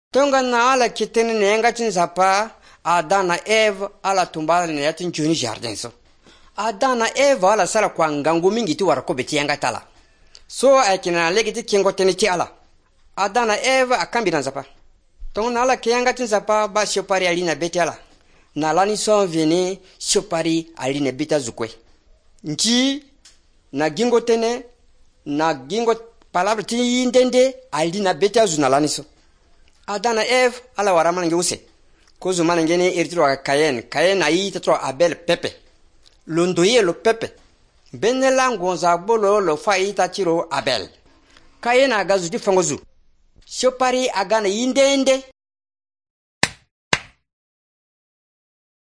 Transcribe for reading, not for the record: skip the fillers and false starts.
Tonga na ala kitene nenga tinzapa Adana Eve ala tumbala ne yatin juni jardin so. Adana Eve ala sala kwa ngangu mingi ti warako beti yanga tala. So akina legiti kingo tene ti ala. Adana Eve akambi na zapa. Tonga na ala kiyanga tinzapa ba shopari alina beti ala. Na lani so vini shopari alina beta zukwe. Nji na gingo tene na gingo palabra ti yindende alina beta zunalani so. Adana Eve ala warama nge use. Kozu mana ngene eritro wa Kayen ayi tetro Abel Pepe. Londoye lo Pepe. Bene langonza bolo lo faita tiro Abel. Kayen agazu di fangozu. Shopari agana yindende.